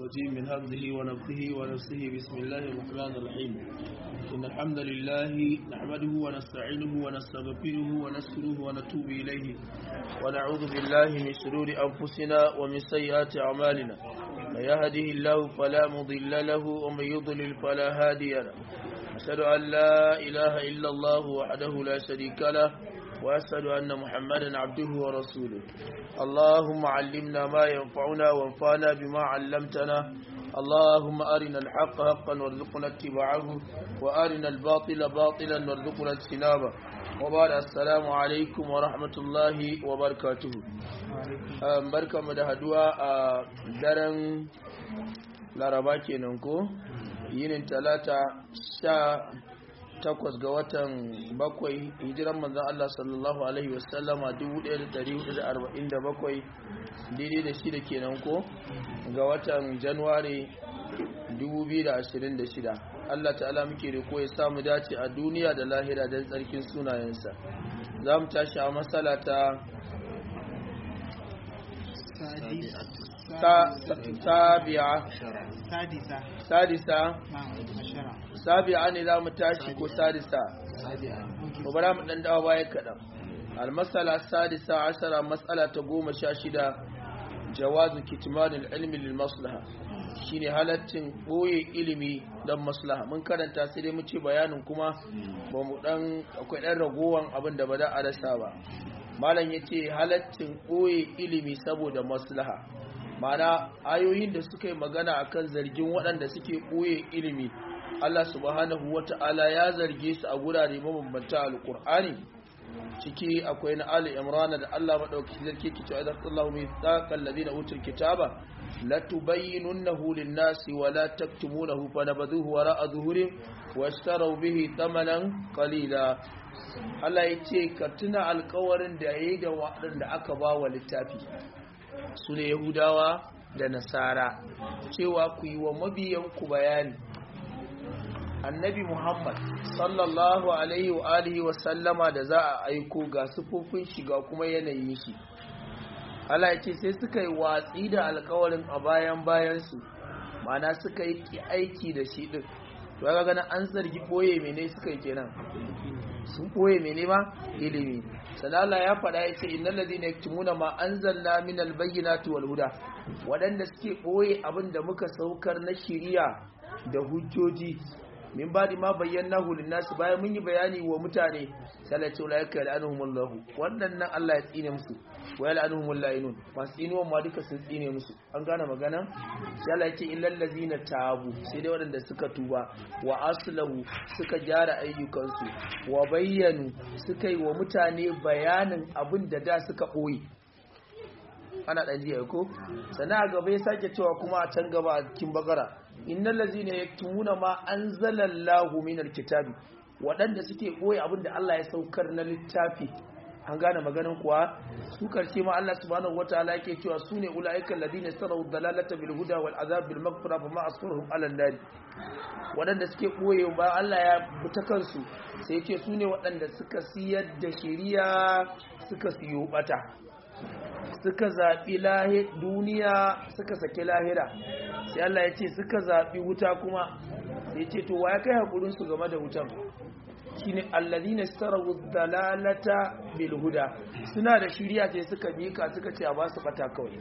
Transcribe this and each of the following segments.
الرجيم من همزه ونفثه ونفسه بسم الله الرحمن الرحيم إن الحمد لله نحمده ونستعينه ونستغفره ونستره ونتوب إليه ونعوذ بالله من شرور أنفسنا ومن سيئات أعمالنا من يهده الله فلا مضل له ومن يضلل فلا هادي له أشهد أن لا إله إلا الله وحده لا شريك له وأشهد أن محمدا عبده ورسوله اللهم علمنا ما ينفعنا وانفعنا بما علمتنا اللهم أرنا الحق حقا وارزقنا اتباعه وأرنا الباطل باطلا وارزقنا اجتنابه وبعد السلام عليكم ورحمة الله وبركاته بركة مدهدوا درن laraba kenan ko yinin talata 18 ga watan 7 hijiran manzon Allah sallallahu alaihi wasallama 1447 daidai da shi da kenan ko ga watan January 2026 Allah ta'ala muke riko ya samu dace a duniya da lahira don tsarkin sunayensa za mu tashi a matsala ta sabi'a ne za mu tashi ko sadisa ko bara mu dan dawo baya kadan al-masala sadisa ashara mas'ala ta 16 jawazu kitman al-ilmi lil maslaha shine halaccin boye ilimi dan maslaha mun karanta sai dai mu ce bayanin kuma ba mu dan akwai dan ragowan abin da ba da a rasa ba malam yace halaccin boye ilimi saboda maslaha mana ayoyin da suka yi magana akan zargin waɗanda suke ɓoye ilimi Allah subhanahu wata'ala ya zarge su a gurare mabambanta alƙur'ani ciki akwai na Ali Imran da Allah madauki zarki ki cewa idan Allahu mithaqal ladina utul kitaba la tubayyinunahu lin-nasi wa la taktumunahu fanabadhuhu wara'a zuhurin washtaraw bihi thamanan qalila Allah yace ka tuna alƙawarin da yayi da waɗanda aka ba wa littafi su ne Yahudawa da Nasara cewa ku yi wa mabiyanku bayani annabi Muhammad sallallahu alaihi wa alihi wa sallama da za a aiko ga sufofin shi ga kuma yanayin shi Allah ya ce sai suka yi watsi da alƙawarin a bayansu mana suka yi aiki da shi din to ga ganin an zargi boye mene suka yi kenan sun boye mene ma ilimi sanala ya faɗa ya ce innal ladina yaktumuna ma anzalna minal bayyinati wal huda waɗanda suke boye abin da muka saukar na shiriya da hujjoji min badi ma bayyanahu linnas bayan mun yi bayani wa mutane salatu ulaika la'anuhumullahu wannan nan Allah ya tsine musu wa la'anuhumul la'inun masu tsinuwa ma duka sun tsine musu an gane magana sai Allah ya ce illal ladina tabu sai dai waɗanda suka tuba wa aslahu suka gyara ayyukansu wa bayyanu suka yi wa mutane bayanin abin da suka boye ana dan jiya ko sana gaba ya sake cewa kuma a can gaba a cikin bakara innal ladzina yaktumuna ma anzalallahu minal kitabi wadanda suke boye abinda Allah ya saukar na littafi an gane maganin kuwa su karshe ma Allah subhanahu wataala yake cewa sune ulaiikal ladina saraw dalalata bil huda wal azab bil maghfira fama asfaruhum ala nar wadanda suke boye ba Allah ya buta kansu sai yake sune wadanda suka siyar da shari'a suka siyo bata suka zaɓi duniya suka sake lahira sai Allah ya ce suka zaɓi wuta kuma sai ce to ya kai haƙurinsu game da wutan shi ne alladina sarawu dalalata bil huda suna da shiriya sai suka mika suka ce a ba su bata kawai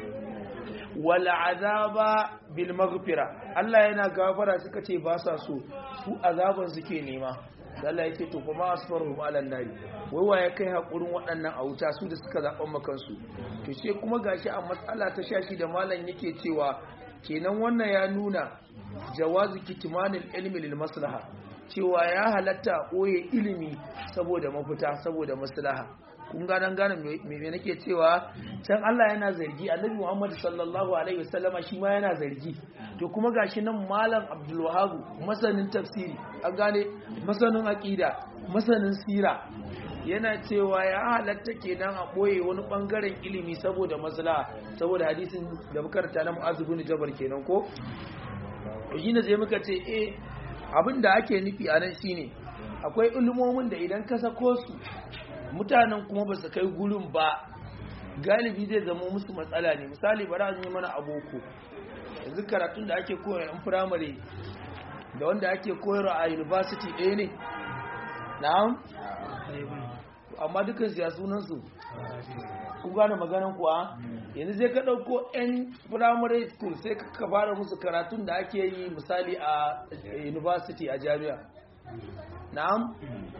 wal azaba bil maghfira Allah yana gafara suka ce ba sa so su azaban suke nema Allah ya ce to kuma asfaruhum ala nari wai ya kai hakurin waɗannan a wuta su da suka zaɓan makansu to sai kuma gashi a matsala ta shashi da malam yake cewa kenan wannan ya nuna jawazu kitmanil ilmi lil maslaha cewa ya halatta koye ilimi saboda mafita saboda maslaha kun gane me nake cewa can Allah yana zargi annabi Muhammad sallallahu alaihi wasallama shi ma yana zargi to kuma gashi nan malam Abdul Wahhab masanin tafsiri an gane masanin aqida masanin sira yana cewa ya halatta kenan a boye wani bangaren ilimi saboda maslaha saboda hadisin da muka karanta na Mu'adh bin Jabal kenan ko to shine sai muka ce abinda ake nufi a nan shine akwai ilimomin da idan ka sako su mutanen kuma ba su kai gurin ba galibi zai zama musu matsala ne misali bari an yi mana aboko yanzu karatun da ake koyar a firamare da wanda ake koyarwa a university ɗaya ne na'am amma dukkan siya sunansu kun gane maganan kuwa yanzu zai ka ɗauko 'yan primary school sai ka fara musu karatun da ake yi misali a university a jami'a na'am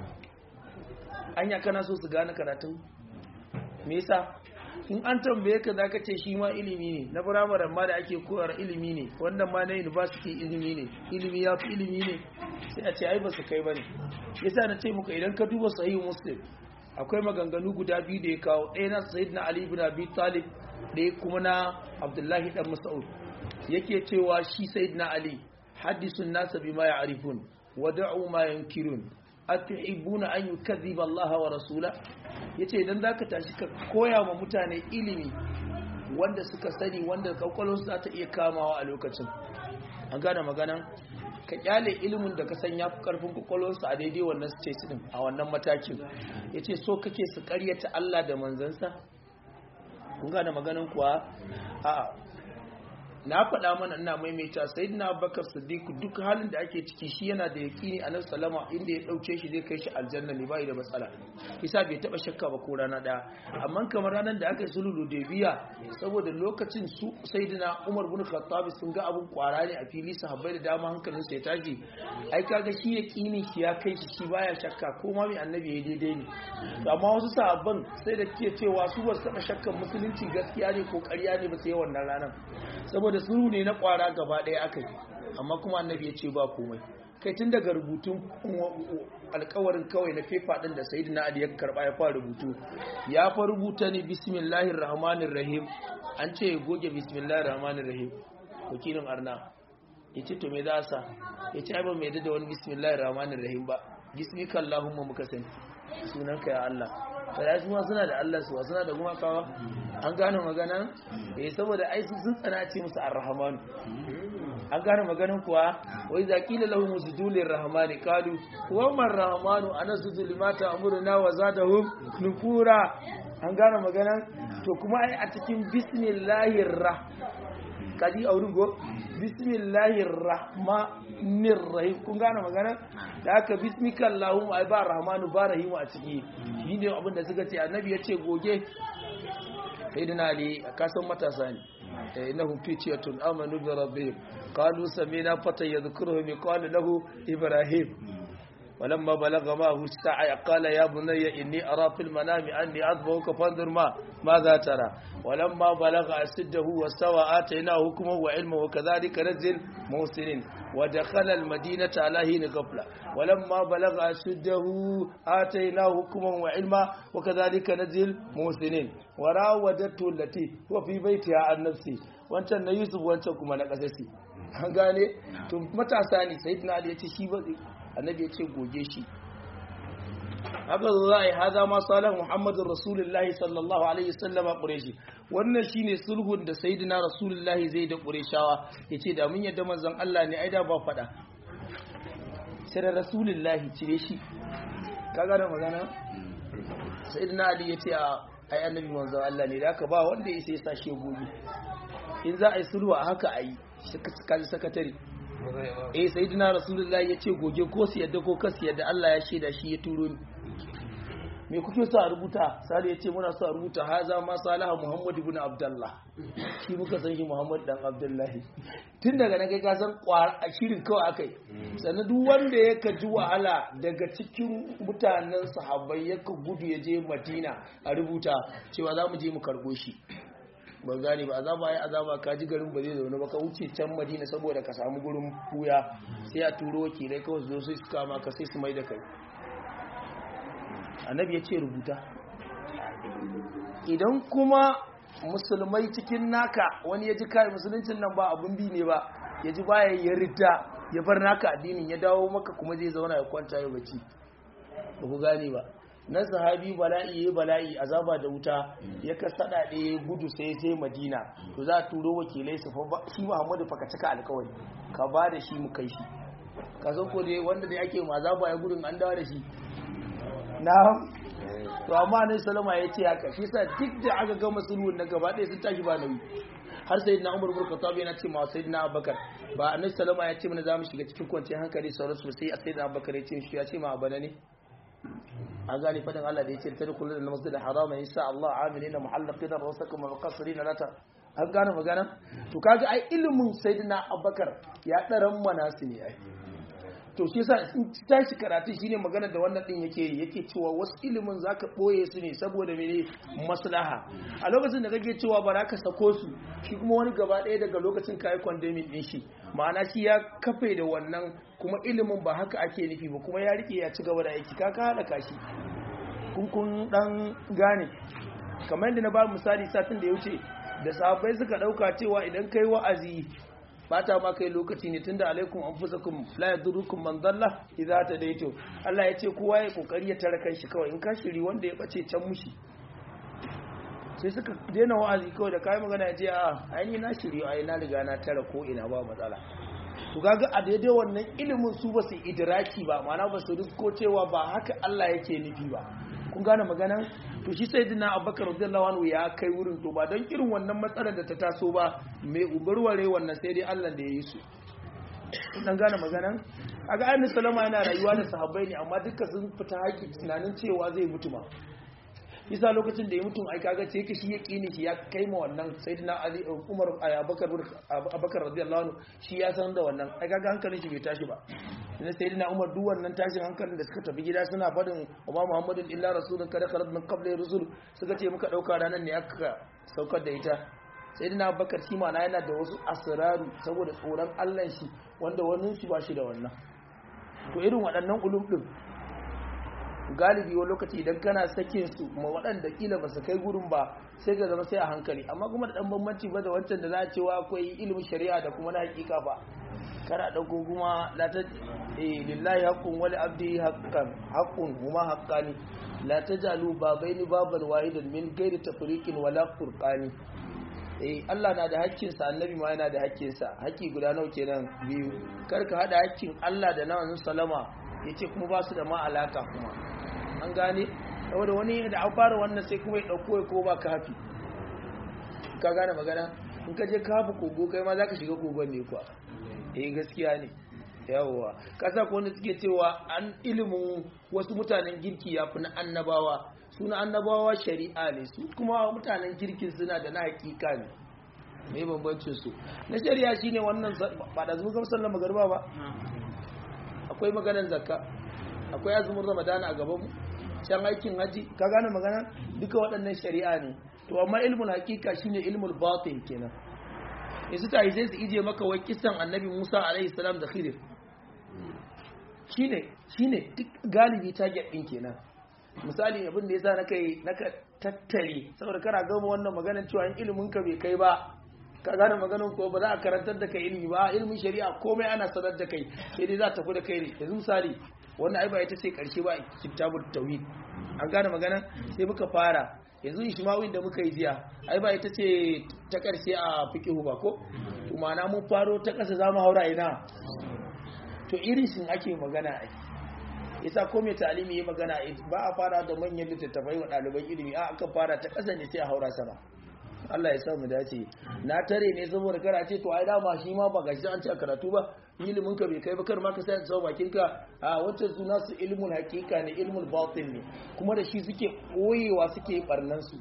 anya kana so su gane karatun me yasa in an tambaye ka zaka ce shi ma ilimi ne na firamare ma da ake koyar ilimi ne wannan ma na university ilimi ne ilimi ya fi ilimi ne sai a ce ai ba su kai bane yasa na ce muka idan ka duba sahih muslim akwai maganganu guda biyu da ya kawo ɗaya na sayyidina ali ibn abi talib ɗaya kuma na abdullahi dan mas'ud yake cewa shi sayyidina ali hadisun nasa bima ya'rifun wa da'u ma yankirun atuhibbuna an yukadhiba Allah wa rasula yace idan zaka tashi ka koya wa mutane ilimi wanda suka sani wanda kwakwalwarsu za ta iya kamawa a lokacin an gane magana ka kyale ilimin da ka san ya fi karfin kwakwalwarsu a daidai wannan stage din a wannan matakin yace so kake su karyata Allah da manzansa kun gane maganan kuwa a na faɗa mana ina maimaita sayyidina Abubakar Siddiq duk halin da ake ciki shi yana da yakini annabi sallama inda ya dauke shi zai kai shi aljanna ne bai da matsala isa bai taba shakka ba ko rana daya amma kamar ranar da aka yi sulhu Hudaybiya saboda lokacin su sayyidina Umar ibn Khattab sun ga abun kwara ne a fili sahabbai da dama hankalin su ya tashi ai kaga shi yakini shi ya kai shi baya shakka ko ma mai annabi ya daidai ne to amma wasu sahabban sai da ke cewa su ba su taba shakkan musulunci gaskiya ne ko ƙarya ne ba sai wannan ranar saboda sulhu ne na kwara gaba ɗaya aka yi amma kuma annabi ya ce ba komai kai tun daga rubutun alkawarin kawai na fefa ɗin da sayyidina Ali ya karɓa ya fara rubutu ya fa rubuta ne bismillahir rahmanir rahim an ce ya goge bismillahir rahmanir rahim wakilin arna ya ce to me za sa ya ce ba mai da wani bismillahir rahmanir rahim ba bismika allahumma muka sani sunanka ya Allah kada su ma suna da Allah su suna da kuma kawa an gane magana saboda ai sun tsana ce musu ar-rahman an gane maganan kuwa wai zaqila lahum usjudur rahmani qalu wa man rahmanu anasjudu limata amruna wa zadahum nufura an gane maganan to kuma ai a cikin bismillahir kadi aurin go bismillahir rahmanir rahim kun gane magana da aka bismika allahumma ai ba rahmanu ba rahimu a ciki shine abin da suka ce annabi ya ce goge sayyidina ali kasan matasa ne innahum fitiyatun amanu bi rabbihim qalu samina fata yadhkuruhum qala lahu ibrahim ولما بلغ معه السعي قال يا بني إني أرى في المنام أني أذبحك فانظر ماذا ترى ولما بلغ أشده واستوى آتيناه حكما وعلما وكذلك نزل محسنين ودخل المدينة على حين غفلة ولما بلغ أشده آتيناه حكما وعلما وكذلك نزل محسنين وراودته التي هو في بيتها عن نفسه وانت يوسف وانت كما نقصتي gane to matasa ne sayyidina Ali yace shi ba annabi yace goge shi haka zai hada ma salah muhammadur rasulullahi sallallahu alaihi wasallam quraishi wannan shine sulhun da sayyidina rasulullahi zai da qurayshawa yace da mun yadda manzon Allah ne ai da ba fada sai da rasulullahi cire shi kaga da magana sayyidina Ali yace ai annabi manzon Allah ne da ka ba wanda yake sa shi gobe in za a yi sulhu a haka ayi kaji sakatare sayyidina rasulullahi yace goge ko su yadda ko kasu yadda Allah ya shaida shi ya turo ni me kuke so a rubuta sai yace muna so a rubuta haza ma salaha muhammad ibn abdullah shi muka san shi muhammad dan abdullahi tun daga nan kai ka san a shirin kawai akai sannan duk wanda ya kaji wahala daga cikin mutanen sahabbai ya gudu ya je madina a rubuta cewa za mu je mu karbo shi ban gane ba azaba ya azaba ka ji garin ba zai zaune ba ka wuce can madina saboda ka samu gurin buya sai a turo wakilai kawai su zo su kama ka sai su mai da kai annabi ya ce rubuta idan kuma musulmai cikin naka wani ya ji kai musuluncin nan ba abun bi ne ba ya ji baya ya rida ya bar naka addinin ya dawo maka kuma zai zauna ya kwanta ya bacci ba ku gane ba nan sahabi bala'i azaba da wuta ya kasada ɗaya gudu sai je madina to za a turo wakilai su shi muhammadu fa ka cika alkawari ka ba da shi mu kai shi ka san ko dai wanda dai ake azaba ya gudun an dawo da shi na to amma ne salama ya ce haka shi sa duk da aka gama sulhun na gaba ɗaya sun tashi ba nauyi har sayyidina Umar bin Khattab yana ce ma sayyidina Abubakar ba annabi sallama ya ce mana zamu shiga cikin kwanciyar hankali sauransu sai sayyidina Abubakar ya ce shi ya ce ma abana ne an gane fadin Allah da ya ce tadkhulul masjid al-haram insha Allah amilina muhallaqina rusakum wa muqassirina lata an gane magana to kaga ai ilimin sayyidina Abubakar ya daran manasi ne ai to shi yasa in tashi karatu shine magana da wannan din yake cewa wasu ilimin zaka boye su ne saboda mene maslaha a lokacin da kake cewa ba za ka sako su shi kuma wani gaba ɗaya daga lokacin kai condemning din shi ma'ana shi ya kafe da wannan kuma ilimin ba haka ake nufi ba kuma ya rike ya ci gaba da aiki ka halaka shi kun dan gane kamar yadda na ba misali satin da ya wuce da sahabbai suka dauka cewa idan kai wa'azi bata ma kai lokaci ne tunda alaikum anfusakum la yadurukum man dalla idza tadaytu Allah ya ce kowa ya kokari ya tare kanshi kawai in ka shiri wanda ya bace can mushi sai suka daina wa'azi kawai da kai magana ya ce a ai na shiri ai na riga na tare ko ina ba matsala to kaga a daidai wannan ilimin su ba su idraki ba ma'ana ba su risko cewa ba haka Allah yake nufi ba kun gane maganan to shi sayyidina Abubakar radiyallahu anhu ya kai wurin to ba don irin wannan matsalar da ta taso ba mai ubarware wannan sai dai Allah da ya yi su dan gane maganan kaga annabi sallama yana rayuwa da sahabbai ne amma duka sun fita haƙi tunanin cewa zai mutu ma isa lokacin da ya mutu ai kaga ce shi ya kini shi ya kai ma wannan sayyidina Ali Umar Abubakar radiyallahu anhu shi ya san da wannan ai kaga hankalin shi bai tashi ba ne sayyidina Umar duk wannan tashin hankalin da suka tafi gida suna fadin wa Muhammadin illa rasulun kada khalat min qabli rusul suka ce muka dauka ranan ne aka saukar da ita sayyidina Abubakar shi ma yana da wasu asraru saboda tsoron Allah shi wanda wannan shi ba shi da wannan to irin waɗannan ulum din galibi wani lokaci idan kana sakin su ma waɗanda kila ba su kai gurin ba sai ga zama sai a hankali amma kuma da ɗan bambanci ba da wancan da za a cewa akwai ilimin shari'a da kuma na hakika ba kana ɗauko kuma lillahi haqqun wali abdi haqqun huma haqqani la tajalu babaini baban wahidan min ghairi tafriqin wala furqani Allah na da hakkin sa annabi ma yana da hakkin sa haƙƙi guda nawa kenan biyu kar ka hada hakkin Allah da na sallama yace kuma ba su da ma alaka kuma an gane saboda wani da an fara wannan sai kuma ya dauko ya ko ba ka hafi ka gane magana in ka je ka hafi kogo kai ma zaka shiga kogon ne kuwa gaskiya ne yawwa kasa ko wanda suke cewa an ilimin wasu mutanen girki ya fi na annabawa suna annabawa shari'a ne su kuma mutanen girkin suna da na hakika ne mai bambancin su na shari'a shine wannan ba da zuwa sallar magariba ba akwai maganar zakka akwai azumin ramadana a gaban mu can aikin haji ka gane magana duka waɗannan shari'a ne to amma ilmul hakika shine ilmul batin kenan yanzu ta yi sai su ije maka wai kisan annabi Musa alaihi salam da Khidir shine duk galibi target din kenan misali abin da yasa naka tattare saboda kana gama wannan maganar cewa in ilimin ka bai kai ba ka gane maganar ko ba za a karantar da kai ilimi ba ilimin shari'a komai ana sanar da kai sai dai za ta tafi da kai ne yanzu misali wannan ai ba ita ce karshe ba kitabut tauhid an gane magana sai muka fara yanzu ishma'il da muka yi jiya ai ba ita ce ta karshe a fiqhu ba ko kuma na mun faro ta kasa zamu haura ina to irin shin ake magana ai yasa ko mai talimi yi magana ba a fara da manyan littattafai wa ɗaliban ilimi a aka fara ta kasa ne sai a haura sama Allah ya sa mu dace na tare ne saboda kara ce to ai dama shi ma ba gashi an ce a karatu ba ilimin ka bai kai ba kar ma ka sai tsawo bakin ka a wancan suna su ilmul hakika ne ilmul batin ne kuma da shi suke koyewa suke barnan su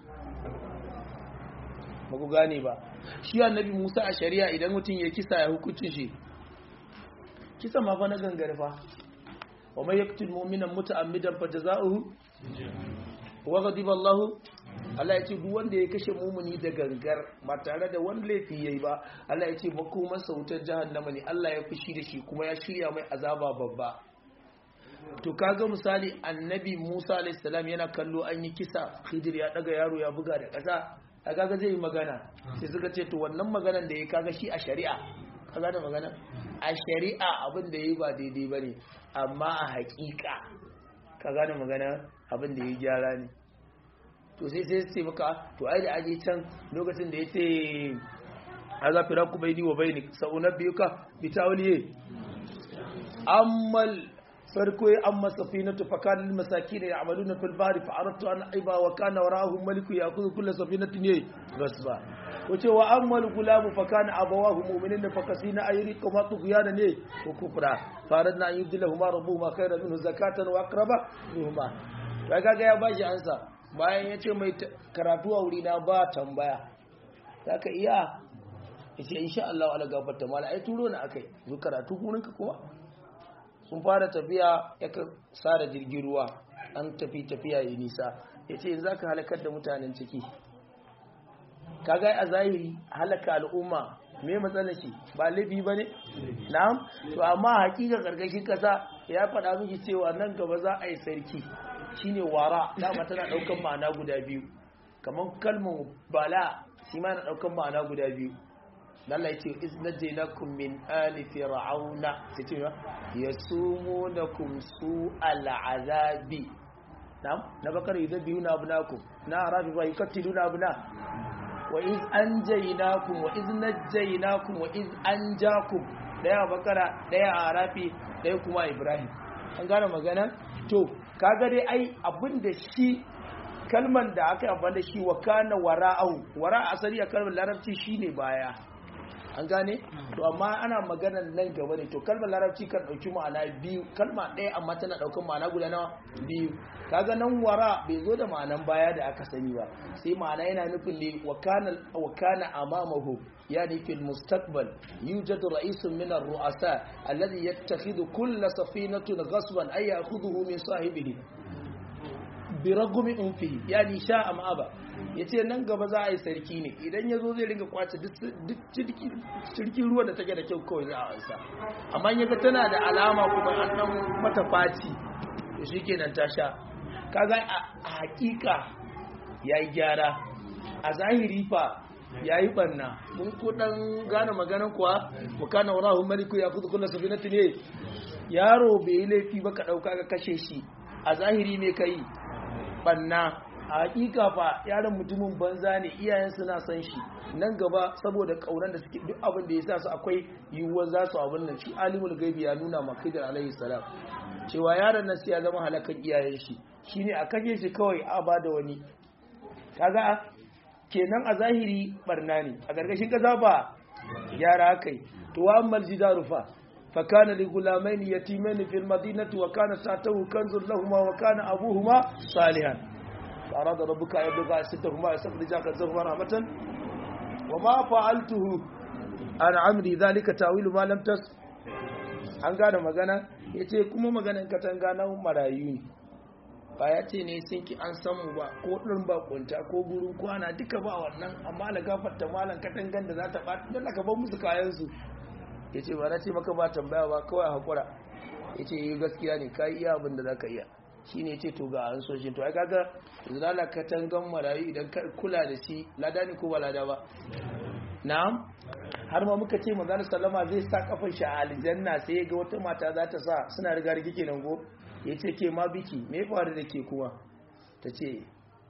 ba ku gane ba shi annabi Musa a shari'a idan mutum ya kisa ya hukuncin shi kisa ma fa na gangare fa wa may yaqtul mu'mina muta'ammidan fa jazaohu wa ghadiba Allah ya ce duk wanda ya kashe mumuni da gangar ba tare da wani laifi yayi ba Allah ya ce makomar sautar jahannama ne Allah ya fushi da shi kuma ya shirya mai azaba babba to kaga misali annabi Musa alayhi salam yana kallo an yi kisa Khidir ya daga yaro ya buga da kasa kaga zai yi magana sai suka ce to wannan maganan da yayi kaga shi a shari'a kaga da magana a shari'a abin da yayi ba daidai bane amma a haƙiƙa kaga da magana abin da yayi gyara ne to sai maka to ai da aje can lokacin da yace aza firaku baini wa bainik sa'unabbika bitawliye ammal farko amma safinatu fakan lil masakin ya'maluna fil bahri fa aradtu an aiba wa kana warahum maliku ya'khudhu kull safinatin gasba wace wa ammal gulamu fa kana abawahu mu'minin fa kasina ayri kuma tughyana ne ko kufra faradna an yudillahuma rabbuhuma khayran minhu zakatan wa aqraba ruhuma kaga ya bashi ansa bayan yace mai karatu a wuri na ba tambaya zaka iya yace insha Allah ala gafarta mala ai turo na akai zo karatu gurinka kuma sun fara tafiya yaka sara jirgin ruwa an tafiya yi nisa yace yanzu zaka halakar da mutanen ciki kaga a zahiri halaka al'umma me matsalar shi ba laifi bane na'am to amma hakika karkashin kasa ya faɗa miki cewa nan gaba za a yi sarki shine wara dama tana daukan ma'ana guda biyu kaman kalmar bala shi ma na daukan ma'ana guda biyu Allah ya ce iznajaynakum min ali fir'auna sai yasumunakum su'al azabi na'am na bakar yadbihuna abnakum na arabi wa yuqatiluna abna wa iz anjaynakum wa iz najaynakum wa iz anjakum daya bakara daya arafi daya kuma ibrahim an gane magana to kaga dai ai abinda shi kalman da aka amfani da shi wa kana wara'u wara asali a kalmar larabci shine baya an gane to amma ana magana nan gaba ne to kalmar larabci kan dauki ma'ana biyu kalma ɗaya amma tana daukan ma'ana guda nawa biyu kaga nan wara bai zo da ma'anan baya da aka sani ba sai ma'ana yana nufin ne wa kana amamahu yani fil mustaqbal yujadu ra'isun min ar-ru'asa alladhi yattakhidhu kull safinatin ghasban ay ya'khudhuhu min sahibihi bi ragmi unfihi yani sha'a ma'aba yace nan gaba za a yi sarki ne idan yazo zai ringa kwace duk cirkin ruwa da take da kyau kawai za a ansa amma yaga tana da alama kuma an dan mata faci to shikenan ta sha kaga a hakika yayi gyara a zahiri fa yayi banna mun ko dan gane maganar kuwa mukana warahu maliku ya fudu kullu safinati ne yaro bai laifi ba ka dauka ka kashe shi a zahiri me kai banna a hakika fa yaron mutumin banza ne iyayen suna san shi nan gaba saboda kauran da suke duk abin da ya sa su akwai yiwuwar za su abin nan shi alimul gaibi ya nuna ma Khidir alaihi salam cewa yaron nan sai ya zama halakan iyayen shi shine a kage shi kawai a bada wani kaga kenan a zahiri barna ne a gargashin kaza ba yara kai to wa ammal jidaru fa فكان لغلامين يتيمين في المدينة وكان تحته كنز لهما وكان أبوهما صالحا فأراد ربك أن يبلغا أشدهما ويستخرجا كنزهما رحمة وما فعلته عن عمري ذلك تأويل ما لم تس an gane magana yace kuma maganan katanga na marayu ba ya ce ne sun ki an samu ba ko ɗin bakunta ko gurin kwana duka ba wannan amma la gafarta malan katangan da za ta ɓata don aka bar musu kayansu ya ce ba na ce maka ba tambaya ba kawai haƙura ya ce yi gaskiya ne ka iya abin da za ka iya shi ne ce to ga an so shi to ai kaga zirala katangan marayu idan ka kula da shi lada ne ko ba lada ba na'am har ma muka ce manzo sallama zai sa kafan shi a aljanna sai ga wata mata za ta sa suna riga rige kenan go ya ce ke ma biki me faru da ke kuma ta ce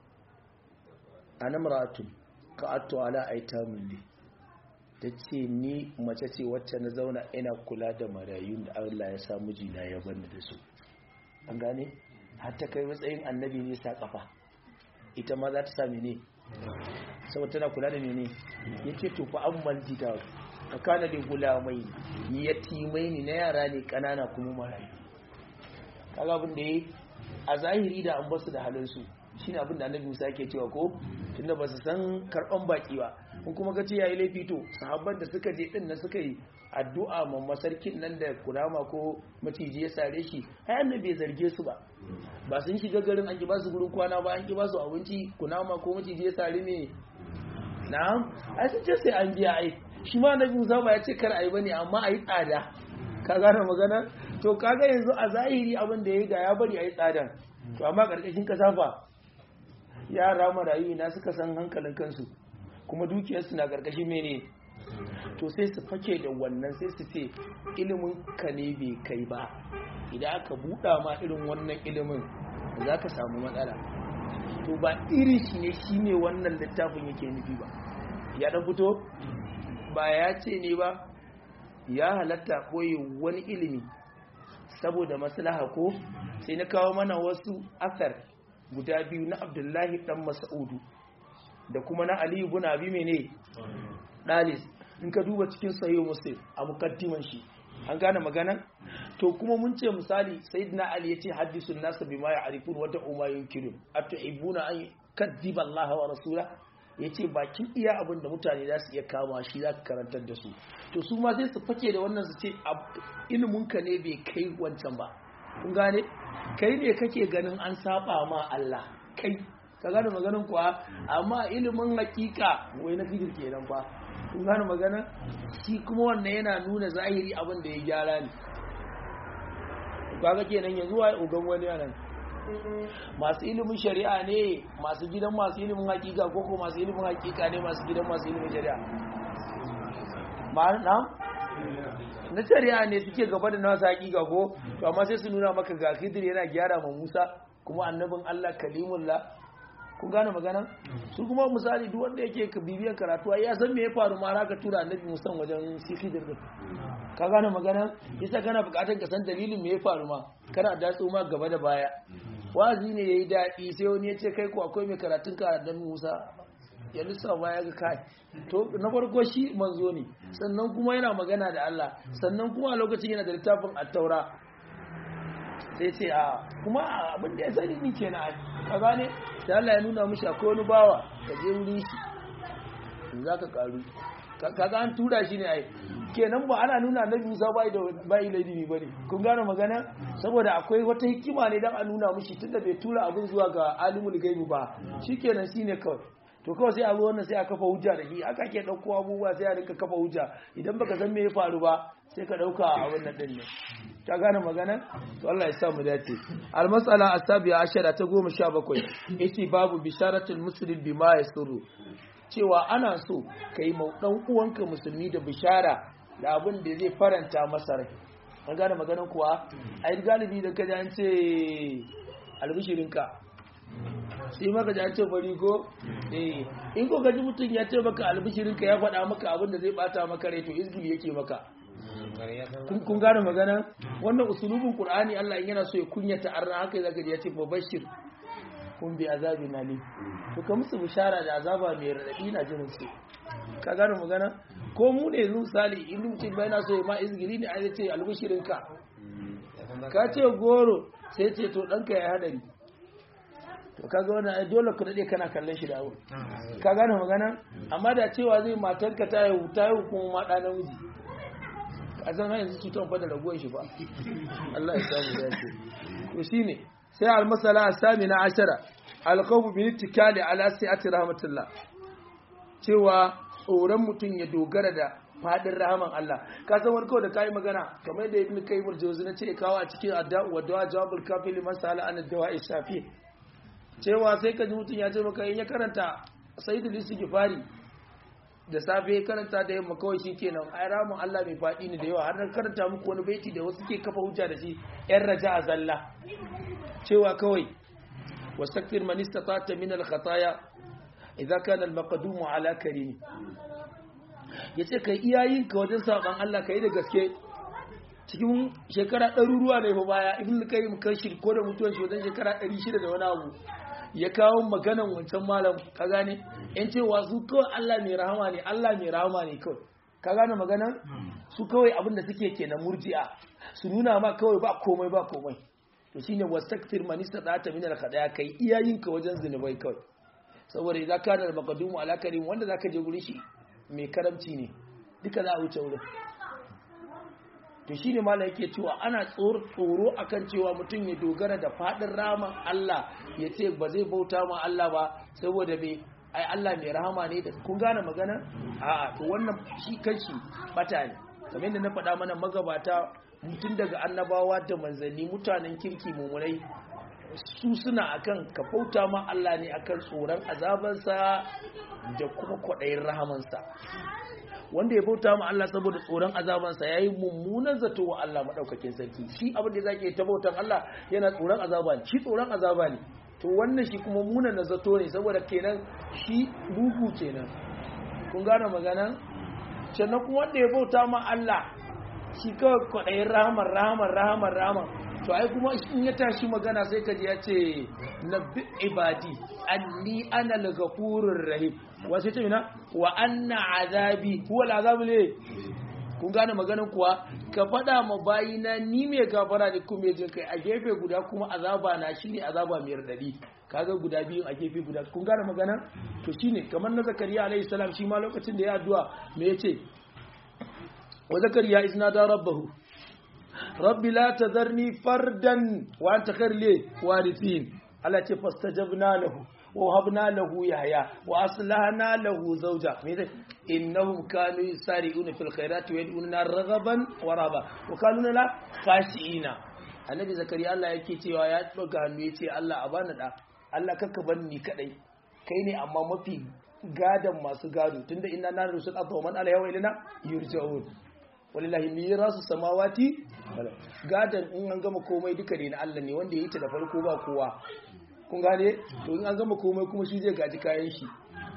anamratu ka'attu ala aitamin li ta ce ni mace ce wacce na zauna ina kula da marayun da Allah ya sa mijina ya bani da su an gane har ta kai matsayin annabi ne sa kafa ita ma za ta sa mene saboda tana kula da mene yace to fa amman jita ka kana da gulamai yatimai ne na yara ne kanana kuma marayu kaga abin da yayi a zahiri da an basu da halin su shine abin da annabi Musa yake cewa ko tunda ba su san karban baki ba kun kuma ga ce yayi laifi to sahabban da suka je din nan suka yi addu'a ma masarkin nan da kurama ko maciji ya sare shi ai annabi bai zarge su ba sun shiga garin an ki ba su gurin kwana ba an ki ba su abinci kunama ko maciji ya sare ne na'am ai sun ce sai an biya ai shi ma annabi Musa ba ya ce kar ai bane amma ai tsada ka gane magana to kaga yanzu a zahiri abin da yayi da ya bari ai tsadan to amma karkashin kasafa yara marayu na suka san hankalin kansu kuma dukiyarsu na karkashin mene to sai su fake da wannan sai su ce ilimin ka ne bai kai ba idan aka buɗa ma irin wannan ilimin za ka samu matsala to ba irin shi ne shi ne wannan littafin yake nufi ba ya ɗan fito ba ya ce ne ba ya halatta koyi wani ilimi saboda maslaha ko sai na kawo mana wasu asar guda biyu na Abdullahi dan Mas'udu da kuma na Ali ibn Abi mene Dalis in ka duba cikin sahih Muslim a mukaddiman shi an gane magana to kuma mun ce misali sayyidina Ali yace haddisun nas bima ya'rifun wa ta'uma yunkirun atuhibuna an kadhiba Allah wa rasula yace bakin iya abin da mutane za su iya kama shi za ka karantar da su to su ma sai su fake da wannan su ce ilimin ka ne bai kai wancan ba kun gane kai ne kake ganin an saba ma Allah kai ka gane maganin kuwa amma ilimin hakika wai na fikir kenan fa kun gane magana shi kuma wannan yana nuna zahiri abin da ya gyara ne kaga kenan yanzu wai ugan wani yanan masu ilimin shari'a ne masu gidan masu ilimin hakika ko ko masu ilimin hakika ne masu gidan masu ilimin shari'a ma'ana na shari'a ne suke gaba da nasu hakika ko to amma sai su nuna maka ga Khidir yana gyara ma Musa kuma annabin Allah kalimullah kun gane magana su kuma misali duk wanda yake bibiyan karatu ya san me ya faru ma ka tura annabi Musa wajen Khidir din ka gane magana yasa kana bukatar ka san dalilin me ya faru ma kana da ma gaba da baya wazi ne yayi dadi sai wani ya ce kai ko akwai mai karatun ka annabi Musa ya lissafa ya ga kai to na farko shi manzo ne sannan kuma yana magana da Allah sannan kuma a lokacin yana da littafin at-taura sai ce a kuma abin da ya sani ni kenan ka gane da Allah ya nuna mishi akwai wani bawa ka je wurin shi za ka karu kaga an tura shi ne ai kenan ba ana nuna annabi Musa bai laifi bane kun gane magana saboda akwai wata hikima ne dan a nuna mishi tunda bai tura abin zuwa ga alimul gaibi ba shikenan shine kawai to kawai sai a zo wannan sai a kafa hujja da shi aka ke dauko abubuwa sai a rinka kafa hujja idan baka san me ya faru ba sai ka dauka a wannan din ne ta gane magana to Allah ya sa mu dace al-mas'ala as-sabi'a ashara ta 17 yace babu bisharatul muslim bima yasuru cewa ana so kai mau dan uwanka musulmi da bishara da abin da zai faranta masa rai an gane maganar kuwa ai galibi da kaje an ce albishirinka sai maka ji an ce bari ko in ko gaji mutum ya ce maka albishirinka ya faɗa maka abin da zai bata maka rai to izgili yake maka kun gane magana wannan usulubin qur'ani Allah in yana so ya kunyata arna haka zaka ji ya ce babashir kun bi azabin alim to ka musu bishara da azaba mai radadi na jinin su ka gane magana ko mu ne yanzu misali in mutum bai na so ya ma izgili ne ai ce albishirinka ka ce goro sai ce to danka ya hadari to kaga wannan dole ku dade kana kallon shi da abu ka gane magana amma da cewa zai matanka ta yi kuma ma da namiji a zan yanzu cutar fa da ragowar shi ba Allah ya samu dace to shine sai al-masala as-samina ashara al-khawf bi ittikali ala si'ati rahmatillah cewa tsoron mutum ya dogara da fadin rahaman Allah ka san wani kawai da kai magana kamar da ibn kayyim al-jawzi na ce kawo a cikin adda'u wa dawa jawabul kafi liman sala an ad-dawa'i shafi cewa sai ka ji mutum ya ce maka in ya karanta sayyidul istighfari da safe karanta da yamma kawai shikenan ai ramin Allah mai fadi ne da yawa har na karanta muku wani baiti da wasu ke kafa hujja da shi yan raja'a zalla cewa kawai wastakfir man istata'ta min al-khataya idza kana al-maqdum ala karim yace kai iyayin ka wajen saban Allah kai da gaske cikin shekara ɗaruruwa ne fa baya ibn kayyim kashir ko da mutuwar shi wajen shekara 600 da wani abu ya kawo maganan wancan malam ka gane yan cewa su kawai Allah mai rahama ne Allah mai rahama ne kawai ka gane maganan su kawai abin da suke kenan murji'a su nuna ma kawai ba komai to shine wastaktir man istata min al-khadaya kai iyayin ka wajen zinubai kawai saboda idan ka da maqdumu ala karim wanda zaka je gurin shi mai karamci ne duka za a wuce wurin to shi ne malam yake cewa ana tsoro akan cewa mutum ya dogara da fadin rahaman Allah ya ce ba zai bauta ma Allah ba saboda bai ai Allah mai rahama ne da kun gane magana a'a to wannan shi kanshi bata ne kamar yadda na faɗa mana magabata mutum daga annabawa da manzanni mutanen kirki mumurai su suna akan ka bauta ma Allah ne akan tsoron azabansa da kuma kwaɗayin rahamansa wanda ya bauta ma Allah saboda tsoron azabansa yayi mummunan zato wa Allah madaukakin sarki shi abin da zake ta bautan Allah yana tsoron azaba ne shi tsoron azaba ne to wannan shi kuma munan zato ne saboda kenan shi bugu kenan kun gane magana sannan kuma wanda ya bauta ma Allah shi kawai kwaɗayin rahamar to ai kuma in ya tashi magana sai kaji ya ce nabbi ibadi anni ana al-ghafurur rahim wace ce mina wa anna azabi huwa al-azab ne kun gane maganar kuwa ka faɗa ma bayina ni mai gafara ne kuma jin kai a gefe guda kuma azaba na shine azaba mai radadi kaga guda biyu a gefe guda kun gane magana to shine kamar na zakariya alayhi salam shi ma lokacin da ya addu'a me yace wa zakariya iznada rabbahu rabbi la tadharni fardan wa anta khairul warithin Allah ce fastajabna lahu wa habna lahu yahya wa aslahna lahu zawja me zai innahum kanu yusari'una fil khairati wa yad'una raghaban wa rahaba wa kanu la khashiina annabi zakariya Allah yake cewa ya doga hannu yace Allah a bani da Allah kakka bar ni kadai kai ne amma mafi gadan masu gado tunda inna na rusul adwa man ala yawa ilana yurja'un wallahi mirasu samawati gadan in an gama komai duka ne na Allah ne wanda yayi ta da farko ba kowa kun gane to in an gama komai kuma shi zai gaji kayan shi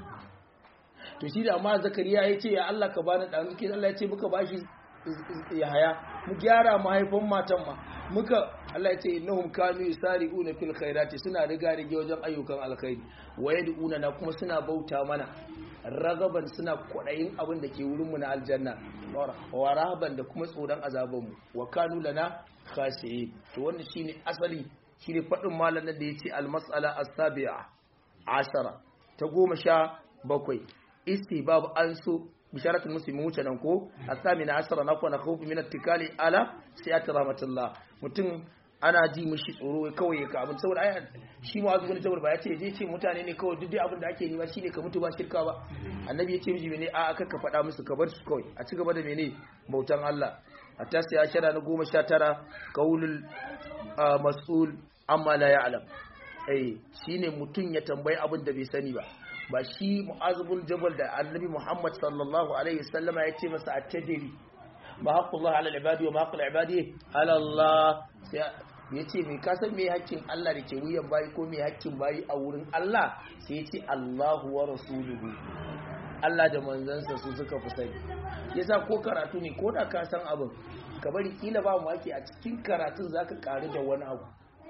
to shi da amma zakariya ya ce ya Allah ka bani da muke Allah ya ce muka bashi Yahaya mu gyara mahaifin matan ma muka Allah ya ce innahum kanu yusari'una fil khairati suna riga rige wajen ayyukan alkhairi wa yad'una na kuma suna bauta mana ragaban suna kwadayin abin da ke wurin mu na aljanna wa rahaban da kuma tsoron azaban mu wa kanu lana khashi'in to wannan shine asali shine fadin malamin da yace al-mas'ala as-sabi'a ashara ta 17 istibab an so bisharatul muslimin wuce nan ko as-samina ashara na kwana khawfi min at-tikali ala siyati rahmatullah mutum ana ji mishi tsoro kawai ka abin saboda ai shi ma azu ne saboda ba ya ce je ce mutane ne kawai duk abin da ake yi ba shine ka mutu ba shirka ba annabi ya ce miji mene a aka ka faɗa musu ka bar su kawai a ci gaba da mene bautan Allah hatta sai ashara na 19 qaulul mas'ul amma la ya'lam shine mutum ya tambayi abin da bai sani ba shi mu'azibul jabal da annabi Muhammad sallallahu alaihi wasallama ya ce masa at-tadri ma haqqullah ala al-ibadi wa ma haqqul ibadi ala Allah ya ce mai kasan mai hakkin Allah da ke wuyan bayi ko mai hakkin bayi a wurin Allah sai ya ce Allahu wa rasuluhu Allah da manzansa su suka fi sani yasa ko karatu ne ko da ka san abin ka bari kila ba mu ake a cikin karatun zaka karu da wani abu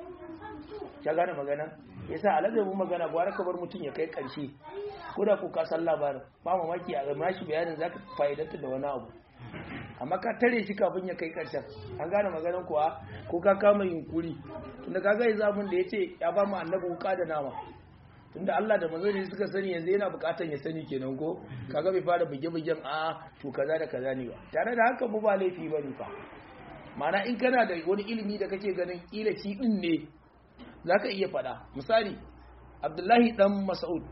ka gane magana yasa alazabin magana gwara ka bar mutum ya kai karshe ko da ku ka san labarin ba mamaki a gama shi bayanin zaka fa'idanta da wani abu amma ka tare shi kafin ya kai karshen an gane maganar kuwa ko ka kama yunkuri tunda kaga yanzu abin da yace ya ba mu annabi wuka da nama tunda Allah da manzon suka sani yanzu yana bukatan ya sani kenan ko kaga bai fara buge-bugen to kaza da kaza ne ba tare da haka mu ba laifi bane fa ma'ana in kana da wani ilimi da kake ganin kila shi din ne zaka iya fada misali Abdullahi dan Mas'ud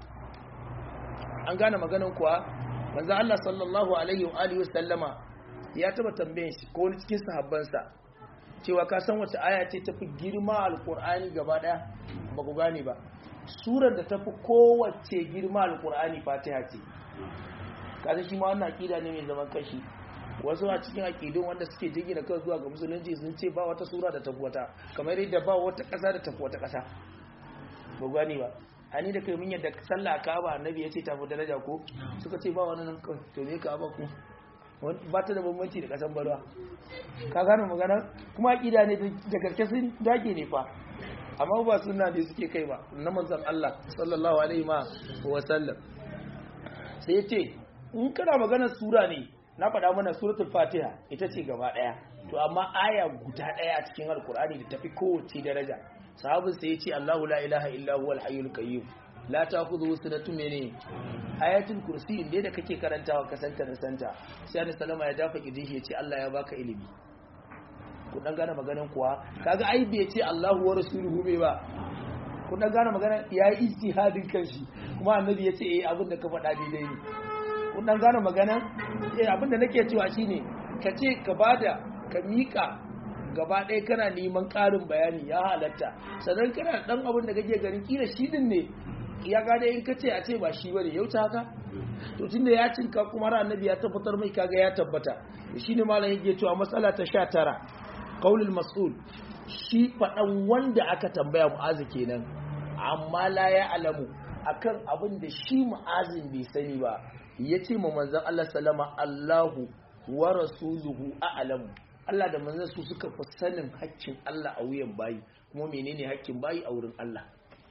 an gane maganar kuwa manzo Allah sallallahu alaihi wa alihi wasallama ya taba tambayin shi ko wani cikin sahabbansa cewa ka san wace aya ce tafi girma alqur'ani gaba daya ba ku gane ba surar da tafi kowace girma alqur'ani Fatiha ce kaza shi ma wannan akida ne mai zaman kashi wasu a cikin akidun wanda suke jingina kai zuwa ga musulunci sun ce ba wata sura da tafi wata kamar yadda ba wata ƙasa da tafi wata ƙasa ba gane ba ani da kai mun yadda sallah Ka'aba annabi ya ce tafi daraja ko suka ce ba wani nan to me Ka'aba ku ba ta da bambanci da kasan barwa ka gane magana kuma akida ne da gaske sun dage ne fa amma ba sunna ne suke kai ba na manzon Allah sallallahu alaihi wa sallam sai ya ce in kana magana sura ne na faɗa mana suratul Fatiha ita ce gaba ɗaya to amma aya guda ɗaya a cikin alkur'ani da tafi kowace daraja sahabin sai ya ce Allahu la ilaha illa huwal hayyul qayyum la ta'khudhuhu sinatun mene ayatul kursi inda da kake karantawa ka santa da santa sai annabi sallama ya dafa kidin shi ya ce Allah ya baka ilimi ku dan gane maganan kuwa kaga ai bai ce Allahu wa rasuluhu bai ba ku dan gane magana yayi ijtihadin kanshi kuma annabi ya ce abin da ka faɗa daidai ne ku dan gane magana abin da nake cewa shine ka ce ka bada ka mika gaba ɗaya kana neman ƙarin bayani ya halatta sannan kana dan abin da kake ganin kila shi din ne ya gada in ka ce a ce ba shi bane yau ta haka to tunda ya cinka kuma ran annabi ya tabbatar mai kaga ya tabbata shine malam yake cewa matsala ta 19 qaulul mas'ul shi fadan wanda aka tambaya mu'azi kenan amma la ya alamu akan abin da shi mu'azin bai sani ba yace mu manzon Allah sallama Allahu wa rasuluhu a'lamu Allah da manzon su suka fi sanin haƙƙin Allah a wuyan bayi kuma menene haƙƙin bayi a wurin Allah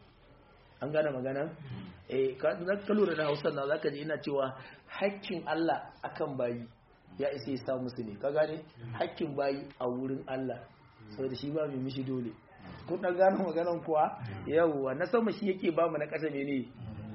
an gane magana ka lura da Hausa na zaka ji ina cewa haƙƙin Allah akan bayi ya isa ya samu su ne ka gane haƙƙin bayi a wurin Allah saboda shi ba mai mishi dole kun dan gane maganan kuwa yawwa na sama shi yake ba mu na ƙasa ne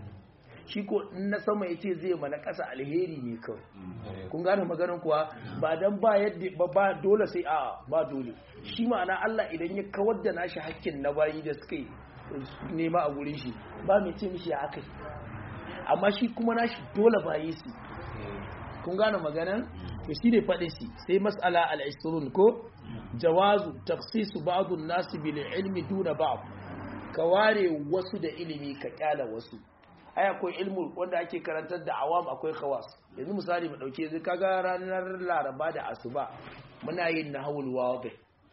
shi ko in na sama yace zai mana ƙasa alheri ne kawai kun gane maganar kuwa ba dan ba yadda ba dole sai ba dole shi ma'ana Allah idan ya kawar da nashi hakkin na bayi da suka yi nema a gurin shi ba mai ce mishi ya akai amma shi kuma nashi dole bayi su kun gane maganar to shi ne faɗin shi sai mas'ala al-isrun ko jawazu takhsisu ba'd an-nas bil ilmi duna ba'd ka ware wasu da ilimi ka kyala wasu ai akwai ilmu wanda ake karantar da awam akwai khawas yanzu misali mu dauke zai kaga ranar laraba da asuba muna yin nahwul wadi